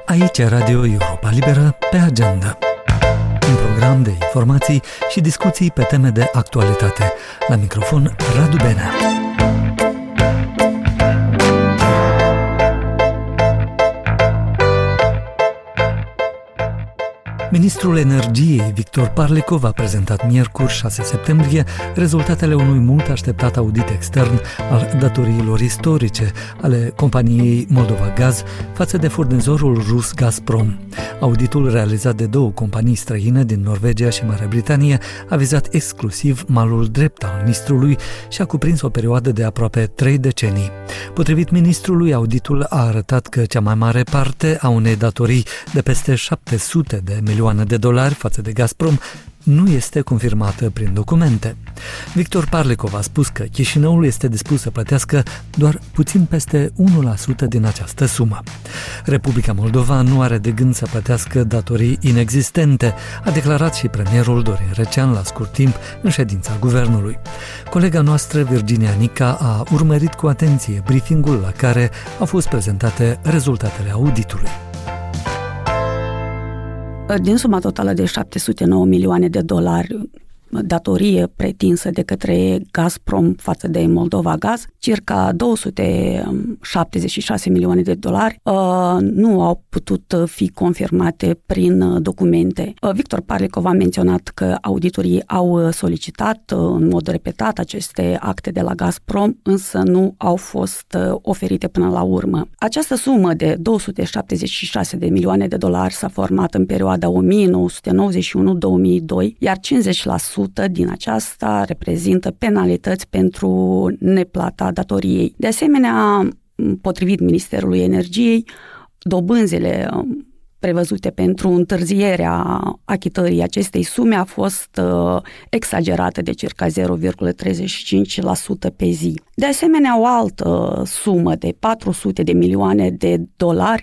Aici Radio Europa Liberă pe agenda. Un program de informații și discuții pe teme de actualitate. La microfon Radu Benea. Ministrul Energiei, Victor Parlikov, a prezentat miercuri 6 septembrie rezultatele unui mult așteptat audit extern al datoriilor istorice ale companiei Moldova Gaz față de furnizorul rus Gazprom. Auditul realizat de două companii străine din Norvegia și Marea Britanie a vizat exclusiv malul drept al ministrului și a cuprins o perioadă de aproape 3 decenii. Potrivit ministrului, auditul a arătat că cea mai mare parte a unei datorii de peste 700 de milioane de dolari față de Gazprom nu este confirmată prin documente. Victor Parlikov a spus că Chișinăul este dispus să plătească doar puțin peste 1% din această sumă. Republica Moldova nu are de gând să plătească datorii inexistente, a declarat și premierul Dorin Recean la scurt timp în ședința guvernului. Colega noastră, Virginia Nica, a urmărit cu atenție briefingul la care au fost prezentate rezultatele auditului. Din suma totală de 709 milioane de dolari datorie pretinsă de către Gazprom față de Moldova Gaz, circa 276 milioane de dolari nu au putut fi confirmate prin documente. Victor Parlikov a menționat că auditorii au solicitat în mod repetat aceste acte de la Gazprom, însă nu au fost oferite până la urmă. Această sumă de 276 de milioane de dolari s-a format în perioada 1991-2002, iar 50% din aceasta reprezintă penalități pentru neplata datoriei. De asemenea, potrivit Ministerului Energiei, dobânzile prevăzute pentru întârzierea achitării acestei sume a fost exagerată de circa 0,35% pe zi. De asemenea, o altă sumă de 400 de milioane de dolari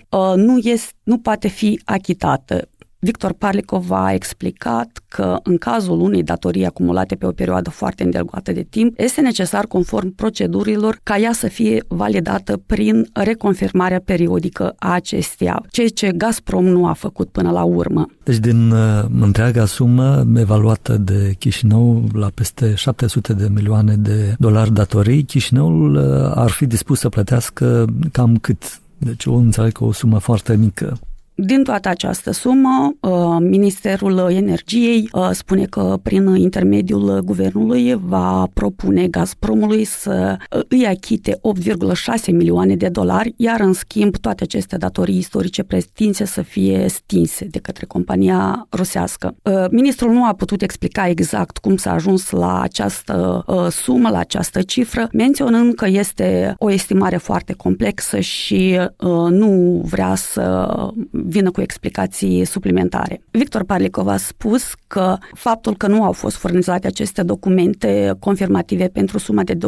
nu poate fi achitată. Victor Parlikov a explicat că în cazul unei datorii acumulate pe o perioadă foarte îndelungată de timp, este necesar, conform procedurilor, ca ea să fie validată prin reconfirmarea periodică a acesteia, ceea ce Gazprom nu a făcut până la urmă. Deci din întreaga sumă evaluată de Chișinău la peste 700 de milioane de dolari datorii, Chișinăul ar fi dispus să plătească cam cât? Deci eu înțeleg că o sumă foarte mică. Din toată această sumă, Ministerul Energiei spune că prin intermediul guvernului va propune Gazpromului să îi achite 8,6 milioane de dolari, iar în schimb toate aceste datorii istorice pretinse să fie stinse de către compania rusească. Ministrul nu a putut explica exact cum s-a ajuns la această sumă, la această cifră, menționând că este o estimare foarte complexă și nu vrea să vină cu explicații suplimentare. Victor Parlikov a spus că faptul că nu au fost furnizate aceste documente confirmative pentru suma de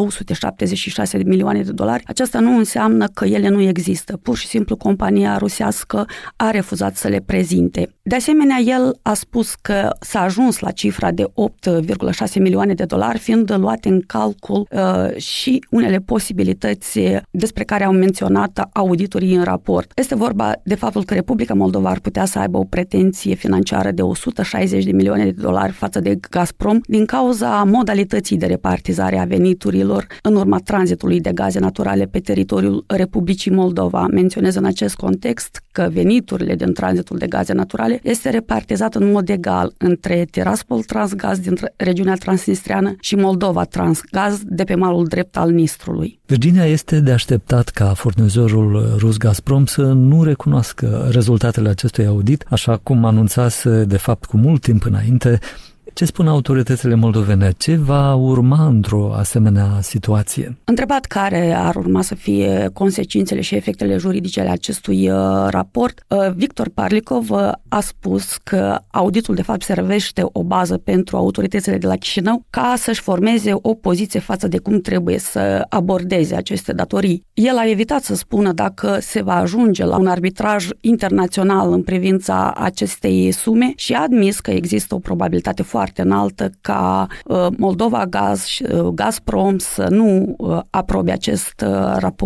276 de milioane de dolari, aceasta nu înseamnă că ele nu există. Pur și simplu compania rusească a refuzat să le prezinte. De asemenea, el a spus că s-a ajuns la cifra de 8,6 milioane de dolari, fiind luate în calcul și unele posibilități despre care au menționat auditorii în raport. Este vorba de faptul că Republica Moldova ar putea să aibă o pretenție financiară de 160 de milioane de dolari față de Gazprom din cauza modalității de repartizare a veniturilor în urma tranzitului de gaze naturale pe teritoriul Republicii Moldova. Menționez în acest context că veniturile din tranzitul de gaze naturale este repartizat în mod egal între Tiraspol Transgaz din regiunea transnistreană și Moldova Transgaz de pe malul drept al Nistrului. Virginia, este de așteptat ca furnizorul rus Gazprom să nu recunoască rezultatele acestui audit, așa cum anunțase de fapt cu mult timp înainte. Ce spun autoritățile moldovene? Ce va urma într-o asemenea situație? Întrebat care ar urma să fie consecințele și efectele juridice ale acestui raport, Victor Parlikov a spus că auditul de fapt servește o bază pentru autoritățile de la Chișinău ca să-și formeze o poziție față de cum trebuie să abordeze aceste datorii. El a evitat să spună dacă se va ajunge la un arbitraj internațional în privința acestei sume și a admis că există o probabilitate foarte înaltă ca Moldova Gaz și Gazprom să nu aprobe acest raport.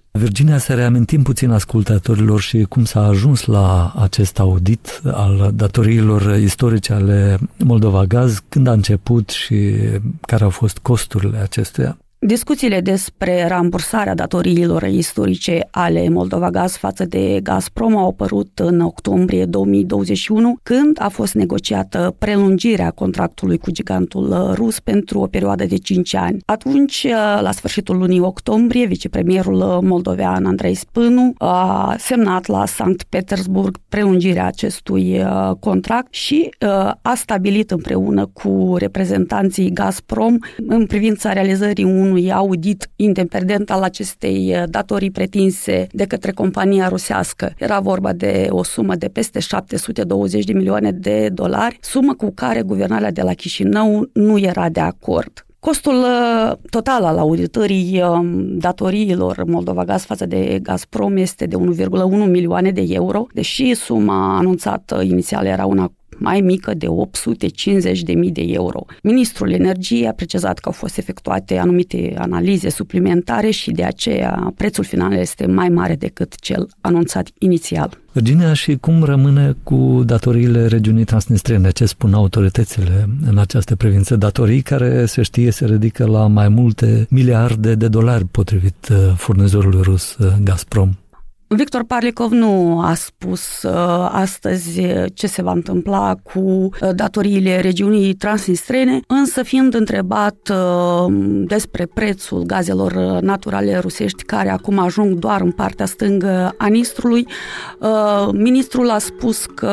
Virginia, să reamintim puțin ascultătorilor și cum s-a ajuns la acest audit al datoriilor istorice ale Moldova Gaz, când a început și care au fost costurile acestuia. Discuțiile despre rambursarea datoriilor istorice ale Moldova Gaz față de Gazprom au apărut în octombrie 2021, când a fost negociată prelungirea contractului cu gigantul rus pentru o perioadă de 5 ani. Atunci, la sfârșitul lunii octombrie, vicepremierul moldovean Andrei Spânu a semnat la Sankt Petersburg prelungirea acestui contract și a stabilit împreună cu reprezentanții Gazprom în privința realizării unui audit independent al acestei datorii pretinse de către compania rusească. Era vorba de o sumă de peste 720 de milioane de dolari, sumă cu care guvernarea de la Chișinău nu era de acord. Costul total al auditării datoriilor Moldova Gaz față de Gazprom este de 1,1 milioane de euro, deși suma anunțată inițial era una mai mică de 850.000 de euro. Ministrul Energiei a precizat că au fost efectuate anumite analize suplimentare și de aceea prețul final este mai mare decât cel anunțat inițial. Virginia, și cum rămâne cu datoriile regiunii transnistrene? Ce spun autoritățile în această privință? Datorii care, se știe, se ridică la mai multe miliarde de dolari, potrivit furnizorului rus Gazprom. Victor Parlikov nu a spus astăzi ce se va întâmpla cu datoriile regiunii transnistrene, însă fiind întrebat despre prețul gazelor naturale rusești care acum ajung doar în partea stângă a Nistrului, ministrul a spus că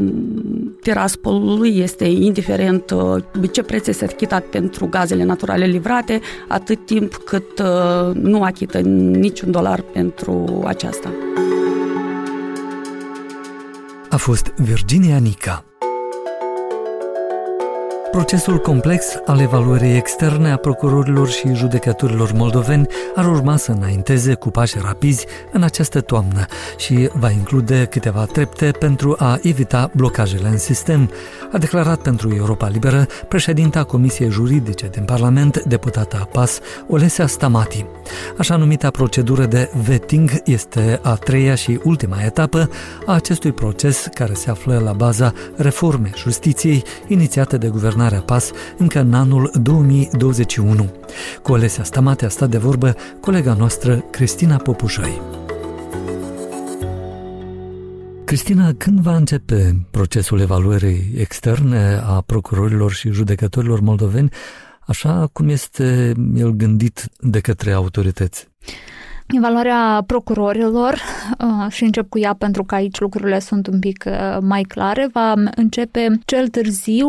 Tiraspolului este indiferent ce preț este achitat pentru gazele naturale livrate, atât timp cât nu achită niciun dolar pentru aceasta. A fost Virginia Nica. Procesul complex al evaluării externe a procurorilor și judecătorilor moldoveni ar urma să înainteze cu pași rapizi în această toamnă și va include câteva trepte pentru a evita blocajele în sistem, a declarat pentru Europa Liberă președinta Comisiei Juridice din Parlament, deputata PAS, Olesea Stamati. Așa numita procedură de vetting este a treia și ultima etapă a acestui proces care se află la baza reformei justiției inițiate de guvernarea PAS încă în anul 2021. Cu Olesea Stamati a stat de vorbă colega noastră Cristina Popușoi. Cristina, când va începe procesul evaluării externe a procurorilor și judecătorilor moldoveni, așa cum este el gândit de către autorități? Evaluarea procurorilor, și încep cu ea pentru că aici lucrurile sunt un pic mai clare, va începe cel târziu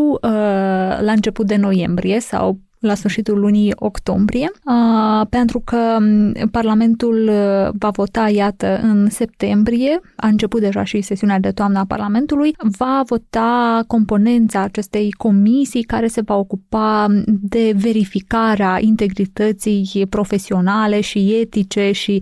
la început de noiembrie sau la sfârșitul lunii octombrie, pentru că Parlamentul va vota, iată, în septembrie, a început deja și sesiunea de toamnă a Parlamentului, va vota componența acestei comisii care se va ocupa de verificarea integrității profesionale și etice și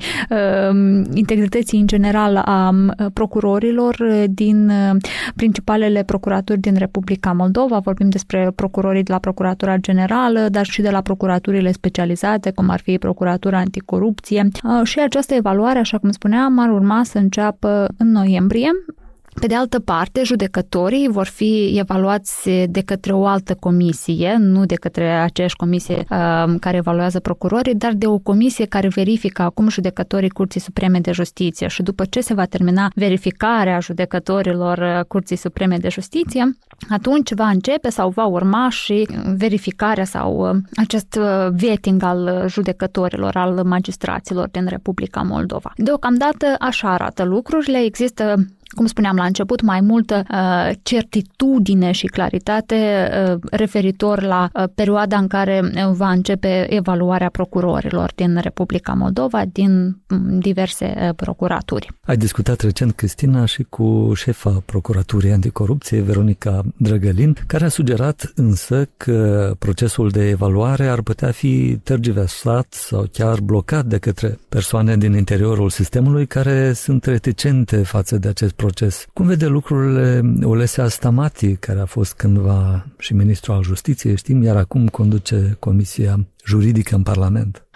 integrității în general a procurorilor din principalele procuraturi din Republica Moldova. Vorbim despre procurorii de la Procuratura Generală, dar și de la procuraturile specializate, cum ar fi Procuratura Anticorupție. Și această evaluare, așa cum spuneam, ar urma să înceapă în noiembrie. Pe de altă parte, judecătorii vor fi evaluați de către o altă comisie, nu de către aceeași comisie care evaluează procurorii, dar de o comisie care verifică acum judecătorii Curții Supreme de Justiție. Și după ce se va termina verificarea judecătorilor Curții Supreme de Justiție, atunci va începe sau va urma și verificarea sau acest vetting al judecătorilor, al magistraților din Republica Moldova. Deocamdată așa arată lucrurile, există, cum spuneam la început, mai multă certitudine și claritate referitor la perioada în care va începe evaluarea procurorilor din Republica Moldova, din diverse procuraturi. Ai discutat recent, Cristina, și cu șefa Procuraturii Anticorupție, Veronica Drăgălin, care a sugerat însă că procesul de evaluare ar putea fi tergiversat sau chiar blocat de către persoane din interiorul sistemului care sunt reticente față de acest proces. Cum vede lucrurile Olesea Stamati, care a fost cândva și ministru al Justiției, știm, iar acum conduce Comisia Juridică în Parlament?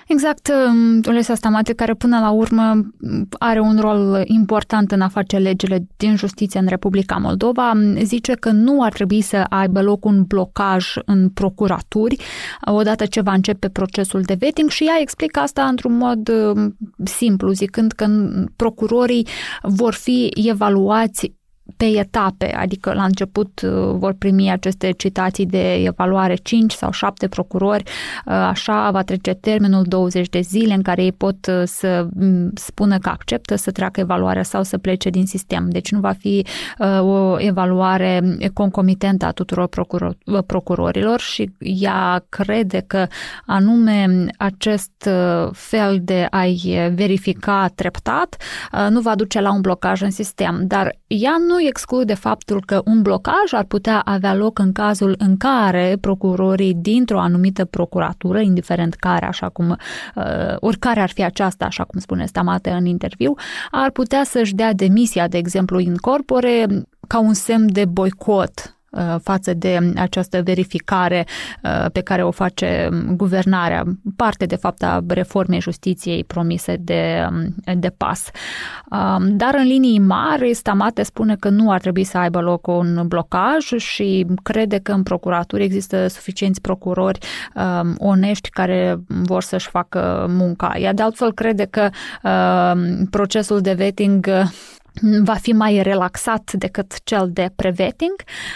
Exact, Olesa Stamate, care până la urmă are un rol important în a face legile din justiție în Republica Moldova, zice că nu ar trebui să aibă loc un blocaj în procuraturi odată ce va începe procesul de vetting și ea explică asta într-un mod simplu, zicând că procurorii vor fi evaluați pe etape, adică la început vor primi aceste citații de evaluare 5 sau 7 procurori, așa va trece termenul 20 de zile în care ei pot să spună că acceptă să treacă evaluarea sau să plece din sistem. Deci nu va fi o evaluare concomitentă a tuturor procurorilor și ea crede că anume acest fel de a-i verifica treptat nu va duce la un blocaj în sistem, dar ea nu exclude faptul că un blocaj ar putea avea loc în cazul în care procurorii dintr-o anumită procuratură, indiferent care, așa cum oricare ar fi aceasta, așa cum spune Stamate în interviu, ar putea să-și dea demisia, de exemplu, in corpore, ca un semn de boicot față de această verificare pe care o face guvernarea, parte de fapt a reformei justiției promise de PAS. Dar în linii mari, Stamate spune că nu ar trebui să aibă loc un blocaj și crede că în procuratură există suficienți procurori onești care vor să-și facă munca. Ea de altfel crede că procesul de vetting va fi mai relaxat decât cel de pre-vetting,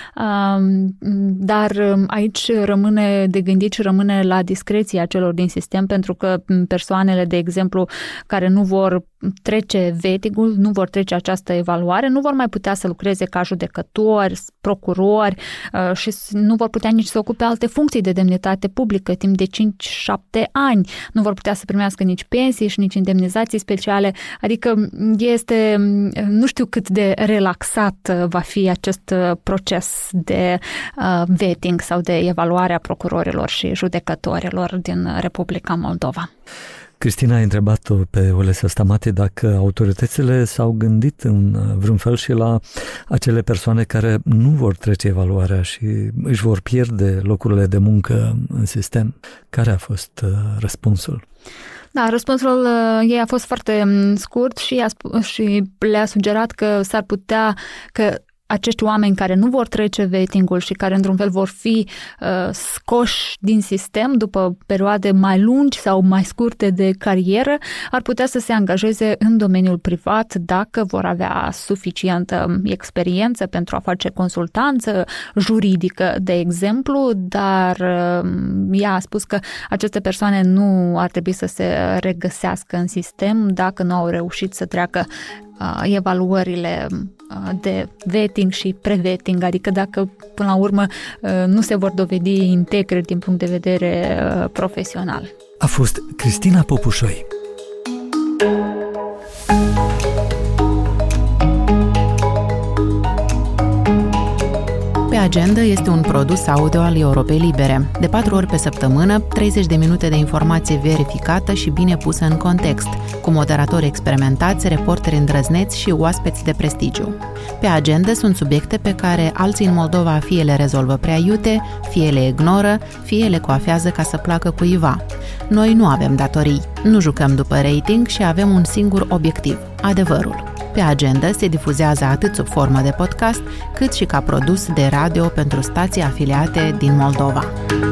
dar aici rămâne de gândit și rămâne la discreția celor din sistem, pentru că persoanele, de exemplu, care nu vor trece vetting-ul, nu vor trece această evaluare, nu vor mai putea să lucreze ca judecători, procurori și nu vor putea nici să ocupe alte funcții de demnitate publică timp de 5-7 ani. Nu vor putea să primească nici pensii și nici indemnizații speciale, adică este, nu știu cât de relaxat va fi acest proces de vetting sau de evaluare a procurorilor și judecătorilor din Republica Moldova. Cristina a întrebat-o pe Olesa Stamate dacă autoritățile s-au gândit în vreun fel și la acele persoane care nu vor trece evaluarea și își vor pierde locurile de muncă în sistem. Care a fost răspunsul? Da, răspunsul ei a fost foarte scurt și le-a sugerat că s-ar putea că acești oameni care nu vor trece vetting-ul și care într-un fel vor fi scoși din sistem după perioade mai lungi sau mai scurte de carieră, ar putea să se angajeze în domeniul privat dacă vor avea suficientă experiență pentru a face consultanță juridică, de exemplu, dar ea a spus că aceste persoane nu ar trebui să se regăsească în sistem dacă nu au reușit să treacă evaluările de vetting și pre-vetting, adică dacă până la urmă nu se vor dovedi integre din punct de vedere profesional. A fost Cristina Popușoi. Pe agenda este un produs audio al Europei Libere. De 4 ori pe săptămână, 30 de minute de informație verificată și bine pusă în context, cu moderatori experimentați, reporteri îndrăzneți și oaspeți de prestigiu. Pe agenda sunt subiecte pe care alții în Moldova fie le rezolvă prea iute, fie le ignoră, fie le coafează ca să placă cuiva. Noi nu avem datorii, nu jucăm după rating și avem un singur obiectiv, adevărul. Pe agenda se difuzează atât sub formă de podcast, cât și ca produs de radio pentru stații afiliate din Moldova.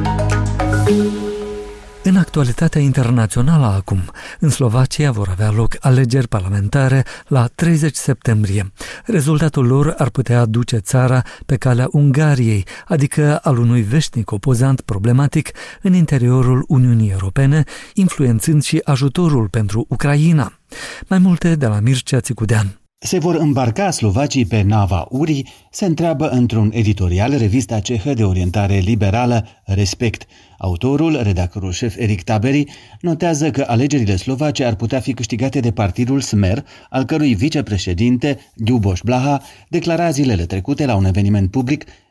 În actualitatea internațională acum, în Slovacia vor avea loc alegeri parlamentare la 30 septembrie. Rezultatul lor ar putea duce țara pe calea Ungariei, adică al unui veșnic opozant problematic în interiorul Uniunii Europene, influențând și ajutorul pentru Ucraina. Mai multe de la Mircea Țicudean. Se vor îmbarca slovacii pe nava Uri, se întreabă într-un editorial revista cehă de orientare liberală Respect. Autorul, redactorul șef Eric Taberi, notează că alegerile slovace ar putea fi câștigate de partidul Smer, al cărui vicepreședinte, Ľuboš Blaha, declara zilele trecute la un eveniment public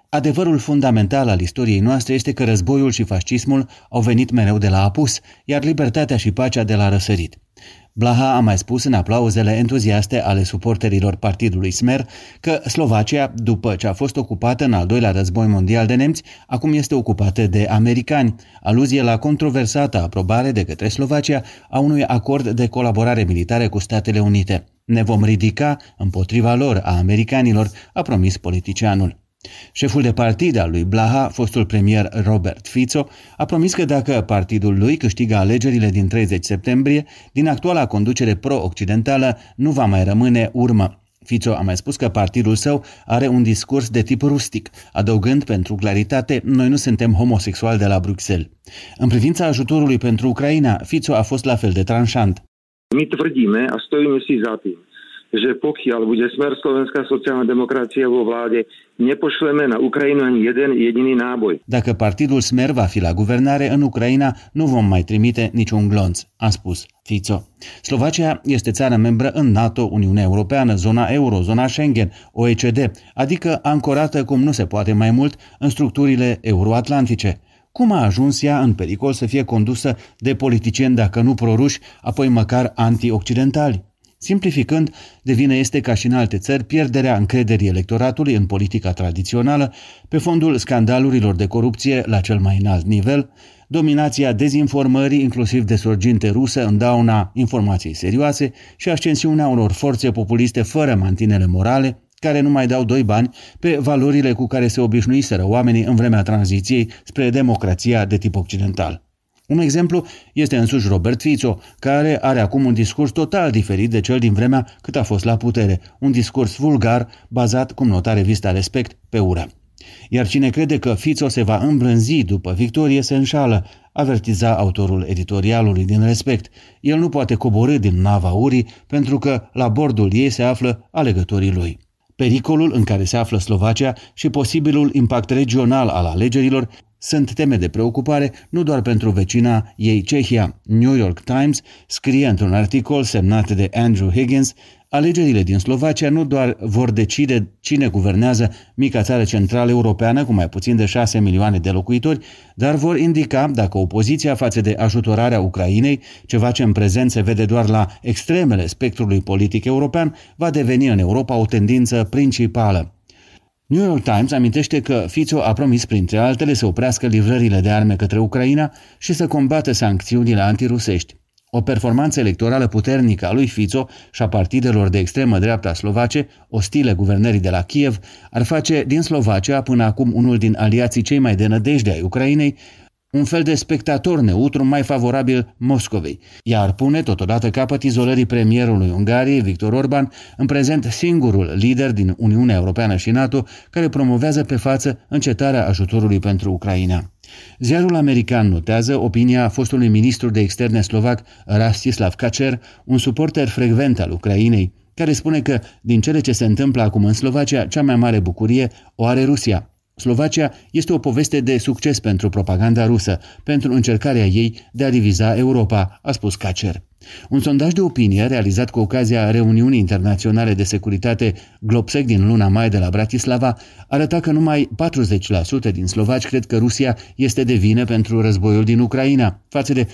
Adevărul fundamental al istoriei noastre este că războiul și fascismul au venit mereu de la apus, iar libertatea și pacea de la răsărit. Blaha a mai spus în aplauzele entuziaste ale suporterilor partidului Smer că Slovacia, după ce a fost ocupată în al doilea război mondial de nemți, acum este ocupată de americani, aluzie la controversata aprobare de către Slovacia a unui acord de colaborare militară cu Statele Unite. Ne vom ridica împotriva lor, a americanilor, a promis politicianul. Șeful de partid al lui Blaha, fostul premier Robert Fico, a promis că dacă partidul lui câștigă alegerile din 30 septembrie, din actuala conducere pro-occidentală nu va mai rămâne urmă. Fico a mai spus că partidul său are un discurs de tip rustic, adăugând pentru claritate: noi nu suntem homosexuali de la Bruxelles. În privința ajutorului pentru Ucraina, Fico a fost la fel de tranșant. My tvrdíme a stojíme si za tým, že pokiaľ bude Smer Slovenská sociálna demokracia vo vláde, nepošleme na Ucrainu ani jeden jediný náboj. Dacă partidul Smer va fi la guvernare în Ucraina, nu vom mai trimite niciun glonț, a spus Fico. Slovacia este țară membră în NATO, Uniunea Europeană, zona euro, zona Schengen, OECD, adică ancorată cum nu se poate mai mult în structurile euroatlantice. Cum a ajuns ea în pericol să fie condusă de politicieni, dacă nu proruși, apoi măcar anti-occidentali? Simplificând, de vină este, ca și în alte țări, pierderea încrederii electoratului în politica tradițională pe fondul scandalurilor de corupție la cel mai înalt nivel, dominația dezinformării, inclusiv de sorginte rusă, în dauna informației serioase și ascensiunea unor forțe populiste fără mantinele morale, care nu mai dau doi bani pe valorile cu care se obișnuiseră oamenii în vremea tranziției spre democrația de tip occidental. Un exemplu este însuși Robert Fico, care are acum un discurs total diferit de cel din vremea cât a fost la putere, un discurs vulgar, bazat, cum nota revista Respect, pe ură. Iar cine crede că Fico se va îmbrânzi după victorie se înșală, avertiza autorul editorialului din Respect. El nu poate coborî din nava urii pentru că la bordul ei se află alegătorii lui. Pericolul în care se află Slovacia și posibilul impact regional al alegerilor sunt teme de preocupare nu doar pentru vecina ei Cehia. New York Times scrie într-un articol semnat de Andrew Higgins: alegerile din Slovacia nu doar vor decide cine guvernează mica țară centrală europeană cu mai puțin de 6 milioane de locuitori, dar vor indica dacă opoziția față de ajutorarea Ucrainei, ceva ce în prezent se vede doar la extremele spectrului politic european, va deveni în Europa o tendință principală. New York Times amintește că Fico a promis, printre altele, să oprească livrările de arme către Ucraina și să combată sancțiunile antirusești. O performanță electorală puternică a lui Fico și a partidelor de extremă dreapta slovace, ostile guvernării de la Kiev, ar face din Slovacia, până acum unul din aliații cei mai de nădejde ai Ucrainei, un fel de spectator neutru mai favorabil Moscovei. Ea ar pune totodată capăt izolării premierului Ungariei, Viktor Orban, în prezent singurul lider din Uniunea Europeană și NATO care promovează pe față încetarea ajutorului pentru Ucraina. Ziarul american notează opinia fostului ministru de externe slovac Rastislav Kačer, un suporter frecvent al Ucrainei, care spune că din cele ce se întâmplă acum în Slovacia, cea mai mare bucurie o are Rusia. Slovacia este o poveste de succes pentru propaganda rusă, pentru încercarea ei de a diviza Europa, a spus Kačer. Un sondaj de opinie realizat cu ocazia reuniunii internaționale de securitate Globsec din luna mai de la Bratislava arăta că numai 40% din slovaci cred că Rusia este de vină pentru războiul din Ucraina, față de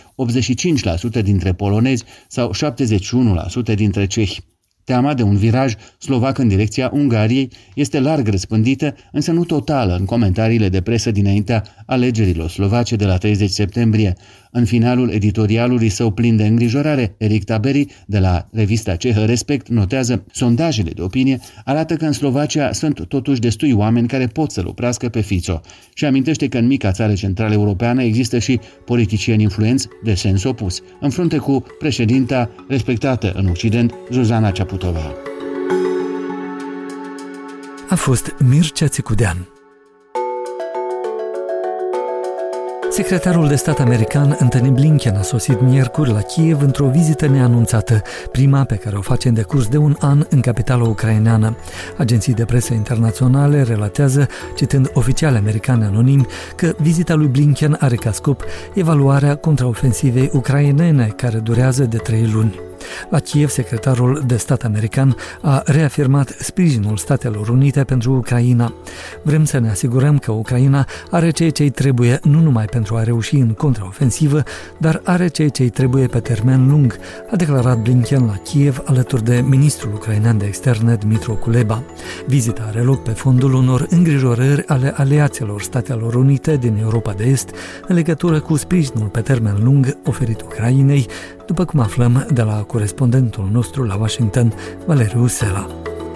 85% dintre polonezi sau 71% dintre cehi. Teama de un viraj slovac în direcția Ungariei este larg răspândită, însă nu totală în comentariile de presă dinaintea alegerilor slovace de la 30 septembrie. În finalul editorialului său plin de îngrijorare, Erik Taberi, de la revista cehă Respect, notează: sondajele de opinie arată că în Slovacia sunt totuși destui oameni care pot să-l oprească pe Fico și amintește că în mica țară centrală europeană există și politicieni influenți de sens opus, în frunte cu președinta respectată în Occident, Zuzana Čaputová. A fost Mircea Țicudean. Secretarul de stat american Antony Blinken a sosit miercuri la Kiev într-o vizită neanunțată, prima pe care o face în decurs de un an în capitala ucraineană. Agenții de presă internaționale relatează, citând oficiali americani anonimi, că vizita lui Blinken are ca scop evaluarea contraofensivei ucrainene, care durează de 3 luni. La Kiev, secretarul de stat american a reafirmat sprijinul Statelor Unite pentru Ucraina. Vrem să ne asigurăm că Ucraina are ceea ce îi trebuie nu numai pentru a reuși în contraofensivă, dar are ceea ce îi trebuie pe termen lung, a declarat Blinken la Kiev alături de ministrul ucrainean de externe Dmytro Kuleba. Vizita are loc pe fondul unor îngrijorări ale aliaților Statelor Unite din Europa de Est în legătură cu sprijinul pe termen lung oferit Ucrainei, după cum aflăm de la corespondentul nostru la Washington, Valeriu Sela.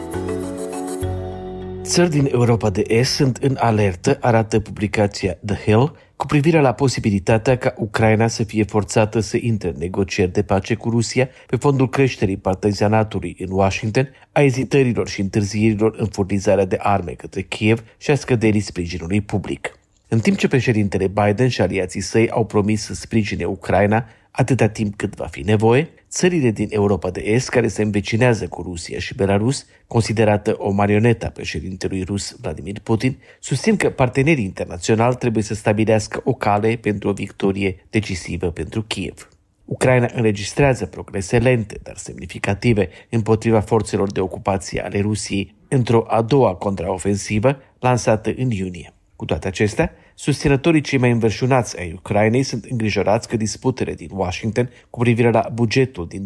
Țări din Europa de Est sunt în alertă, arată publicația The Hill, cu privire la posibilitatea ca Ucraina să fie forțată să intre în negocieri de pace cu Rusia pe fondul creșterii parteneriatului în Washington, a ezitărilor și întârzierilor în furnizarea de arme către Kiev și a scăderii sprijinului public. În timp ce președintele Biden și aliații săi au promis să sprijine Ucraina atâta timp cât va fi nevoie, țările din Europa de Est, care se învecinează cu Rusia și Belarus, considerată o marionetă a președintelui rus Vladimir Putin, susțin că partenerii internaționali trebuie să stabilească o cale pentru o victorie decisivă pentru Kiev. Ucraina înregistrează progrese lente, dar semnificative, împotriva forțelor de ocupație ale Rusiei într-o a doua contraofensivă lansată în iunie. Cu toate acestea, susținătorii cei mai înverșunați ai Ucrainei sunt îngrijorați că disputele din Washington cu privire la bugetul din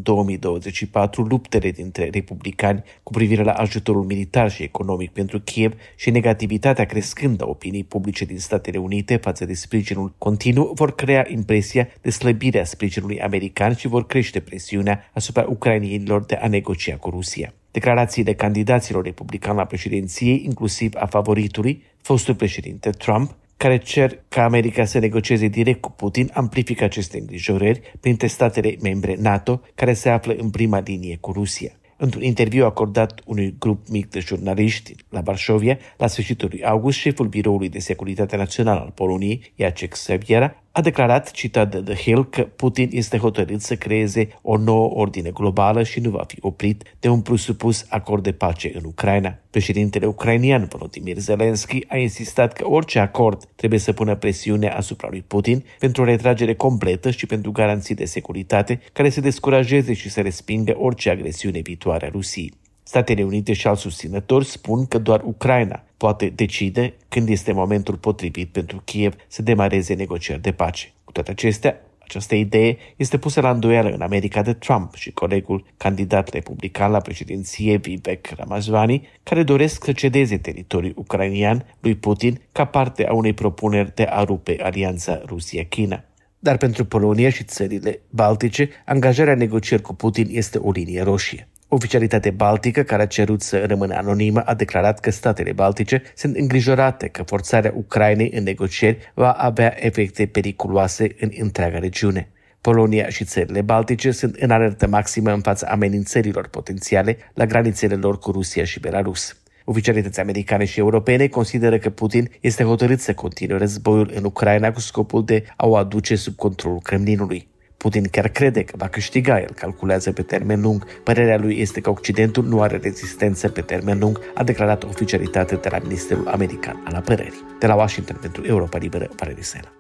2024, luptele dintre republicani cu privire la ajutorul militar și economic pentru Kiev și negativitatea crescândă a opiniei publice din Statele Unite față de sprijinul continuu vor crea impresia de slăbire a sprijinului american și vor crește presiunea asupra ucrainienilor de a negocia cu Rusia. Declarațiile candidaților republicani la președinție, inclusiv a favoritului, fostul președinte Trump, care cer ca America să negocieze direct cu Putin, amplifică aceste îngrijorări printre statele membre NATO, care se află în prima linie cu Rusia. Într-un interviu acordat unui grup mic de jurnaliști la Varșovia, la sfârșitul lui august, șeful Biroului de Securitate Națională al Poloniei, Jacek Saviera, a declarat, citat de The Hill, că Putin este hotărât să creeze o nouă ordine globală și nu va fi oprit de un presupus acord de pace în Ucraina. Președintele ucrainian Volodymyr Zelensky a insistat că orice acord trebuie să pună presiune asupra lui Putin pentru o retragere completă și pentru garanții de securitate care să descurajeze și să respingă orice agresiune viitoare a Rusiei. Statele Unite și alți susținători spun că doar Ucraina poate decide când este momentul potrivit pentru Kiev să demareze negocieri de pace. Cu toate acestea, această idee este pusă la îndoială în America de Trump și colegul candidat republican la președinție Vivek Ramaswamy, care doresc să cedeze teritoriul ucrainian lui Putin ca parte a unei propuneri de a rupe alianța Rusia-China. Dar pentru Polonia și țările baltice, angajarea negocieri cu Putin este o linie roșie. Oficialitatea baltică, care a cerut să rămână anonimă, a declarat că statele baltice sunt îngrijorate că forțarea Ucrainei în negocieri va avea efecte periculoase în întreaga regiune. Polonia și țările baltice sunt în alertă maximă în fața amenințărilor potențiale la granițele lor cu Rusia și Belarus. Oficialități americane și europene consideră că Putin este hotărât să continue războiul în Ucraina cu scopul de a o aduce sub controlul Kremlinului. Putin chiar crede că va câștiga, el calculează pe termen lung. Părerea lui este că Occidentul nu are rezistență pe termen lung, a declarat oficialitatea de la Ministerul American al Apărării. De la Washington pentru Europa Liberă, Valeriu Sela.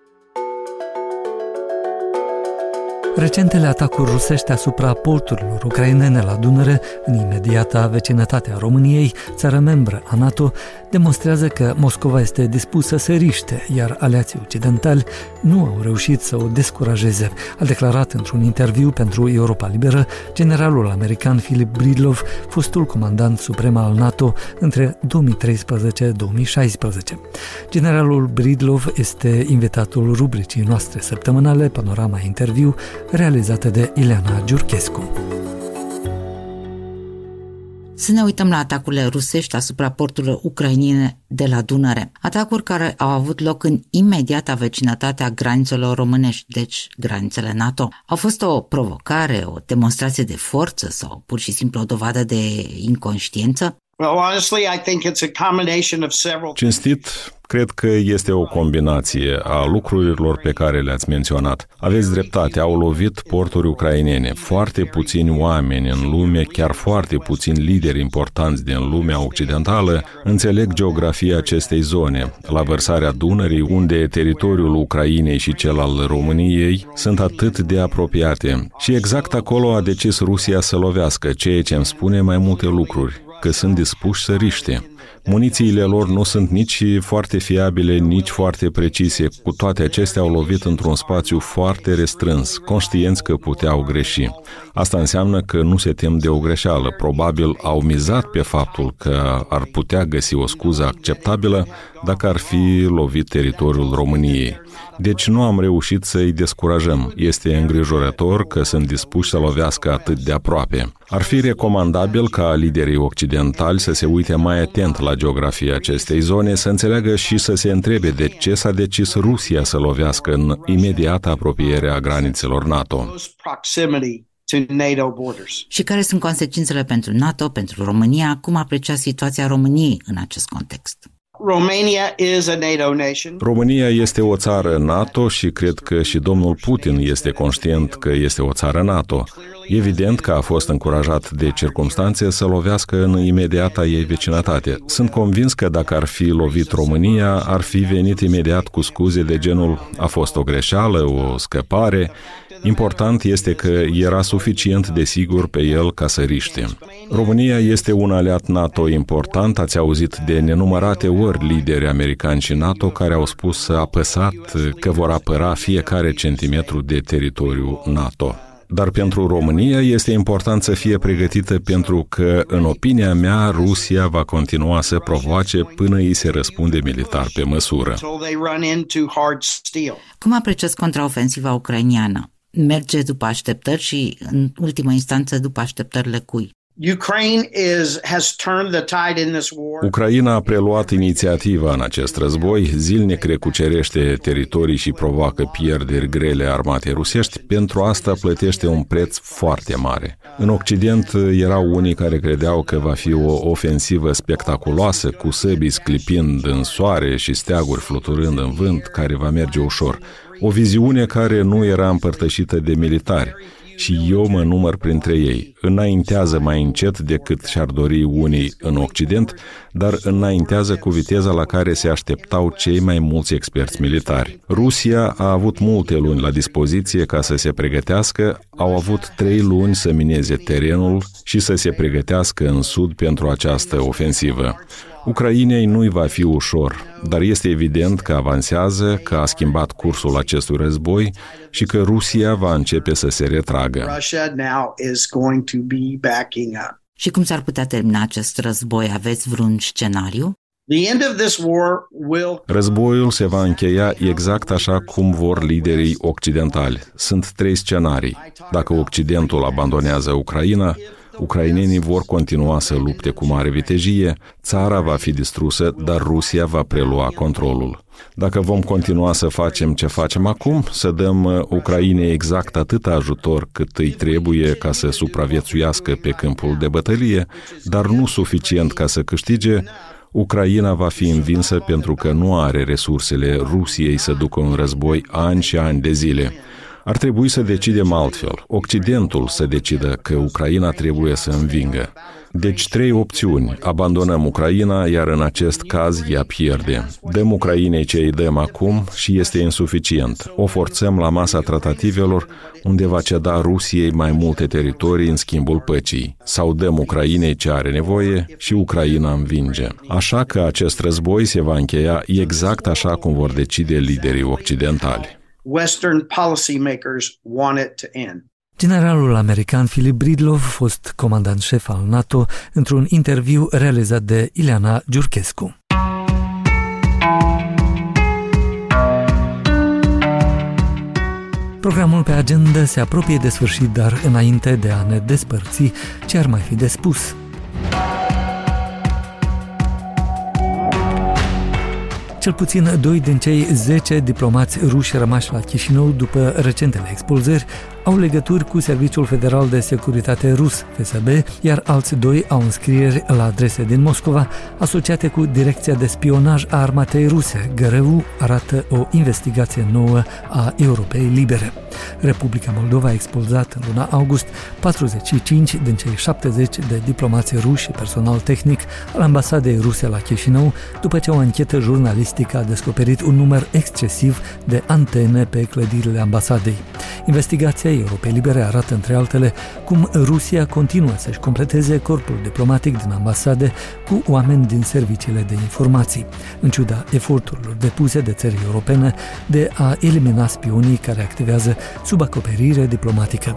Recentele atacuri rusești asupra porturilor ucrainene la Dunăre, în imediata vecinătate a României, țară membră a NATO, demonstrează că Moscova este dispusă să riște, iar aliații occidentali nu au reușit să o descurajeze, a declarat într-un interviu pentru Europa Liberă generalul american Philip Breedlove, fostul comandant suprem al NATO între 2013-2016. Generalul Breedlove este invitatul rubricii noastre săptămânale Panorama Interviu, realizată de Ileana Giurchescu. Să ne uităm la atacurile rusești asupra porturilor ucrainene de la Dunăre. Atacuri care au avut loc în imediata vecinătate a granițelor românești, deci granițele NATO. Au fost o provocare, o demonstrație de forță sau pur și simplu o dovadă de inconștiență? Cinstit, Cred că este o combinație a lucrurilor pe care le-ați menționat. Aveți dreptate, au lovit porturi ucrainene. Foarte puțini oameni în lume, chiar foarte puțini lideri importanți din lumea occidentală, înțeleg geografia acestei zone. La vărsarea Dunării, unde teritoriul Ucrainei și cel al României sunt atât de apropiate. Și exact acolo a decis Rusia să lovească, ceea ce îmi spune mai multe lucruri, că sunt dispuși să riște. Munițiile lor nu sunt nici foarte fiabile, nici foarte precise. Cu toate acestea au lovit într-un spațiu foarte restrâns, conștienți că puteau greși. Asta înseamnă că nu se tem de o greșeală. Probabil au mizat pe faptul că ar putea găsi o scuză acceptabilă dacă ar fi lovit teritoriul României. Deci nu am reușit să-i descurajăm. Este îngrijorător că sunt dispuși să lovească atât de aproape. Ar fi recomandabil ca liderii occidentali să se uite mai atent la geografia acestei zone, să înțeleagă și să se întrebe de ce s-a decis Rusia să lovească în imediată apropiere a granițelor NATO. Și care sunt consecințele pentru NATO, pentru România? Cum apreciați situația României în acest context? România este o țară NATO și cred că și domnul Putin este conștient că este o țară NATO. Evident că a fost încurajat de circumstanțe să lovească în imediata ei vecinătate. Sunt convins că dacă ar fi lovit România, ar fi venit imediat cu scuze de genul a fost o greșeală, o scăpare. Important este că era suficient de sigur pe el ca să riște. România este un aliat NATO important. Ați auzit de nenumărate ori lideri americani și NATO care au spus apăsat că vor apăra fiecare centimetru de teritoriu NATO. Dar pentru România este important să fie pregătită pentru că, în opinia mea, Rusia va continua să provoace până îi se răspunde militar pe măsură. Cum apreciați contraofensiva ucrainiană? Merge după așteptări și, în ultimă instanță, după așteptările cui? Ucraina a preluat inițiativa în acest război, zilnic recucerește teritorii și provoacă pierderi grele armatei rusești. Pentru asta plătește un preț foarte mare. În Occident erau unii care credeau că va fi o ofensivă spectaculoasă, cu săbii sclipind în soare și steaguri fluturând în vânt, care va merge ușor. O viziune care nu era împărtășită de militari. Și eu mă număr printre ei. Înaintează mai încet decât și-ar dori unii în Occident, dar înaintează cu viteza la care se așteptau cei mai mulți experți militari. Rusia a avut multe luni la dispoziție ca să se pregătească, au avut 3 luni să mineze terenul și să se pregătească în sud pentru această ofensivă. Ucrainei nu-i va fi ușor, dar este evident că avansează, că a schimbat cursul acestui război și că Rusia va începe să se retragă. Și cum s-ar putea termina acest război? Aveți vreun scenariu? Războiul se va încheia exact așa cum vor liderii occidentali. Sunt 3 scenarii. Dacă Occidentul abandonează Ucraina, ucrainenii vor continua să lupte cu mare vitejie, țara va fi distrusă, dar Rusia va prelua controlul. Dacă vom continua să facem ce facem acum, să dăm Ucrainei exact atât ajutor cât îi trebuie ca să supraviețuiască pe câmpul de bătălie, dar nu suficient ca să câștige, Ucraina va fi învinsă pentru că nu are resursele Rusiei să ducă un război ani și ani de zile. Ar trebui să decidem altfel. Occidentul să decidă că Ucraina trebuie să învingă. Deci 3 opțiuni. Abandonăm Ucraina, iar în acest caz ea pierde. Dăm Ucrainei ce îi dăm acum și este insuficient. O forțăm la masa tratativelor, unde va ceda Rusiei mai multe teritorii în schimbul păcii. Sau dăm Ucrainei ce are nevoie și Ucraina învinge. Așa că acest război se va încheia exact așa cum vor decide liderii occidentali. Western policymakers want it to end. Generalul american Philip Bridlow, fost comandant șef al NATO, într-un interviu realizat de Ileana Giurchescu. Programul pe agenda se apropie de sfârșit, dar înainte de a ne despărți, ce ar mai fi de spus? Cel puțin 2 din cei 10 diplomați ruși rămași la Chișinău după recentele expulzări au legături cu Serviciul Federal de Securitate Rus, FSB, iar alți 2 au înscrieri la adrese din Moscova asociate cu Direcția de Spionaj a Armatei Ruse, GRU, arată o investigație nouă a Europei Libere. Republica Moldova a expulzat în luna august 45 din cei 70 de diplomați ruși și personal tehnic al ambasadei ruse la Chișinău, după ce o anchetă jurnalistică a descoperit un număr excesiv de antene pe clădirile ambasadei. Investigația Europei Libere arată, între altele, cum Rusia continuă să-și completeze corpul diplomatic din ambasade cu oameni din serviciile de informații, în ciuda eforturilor depuse de țări europene de a elimina spionii care activează sub acoperire diplomatică.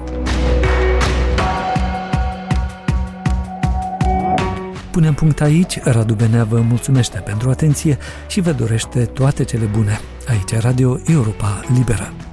Punem punct aici. Radu Benea vă mulțumește pentru atenție și vă dorește toate cele bune. Aici Radio Europa Liberă.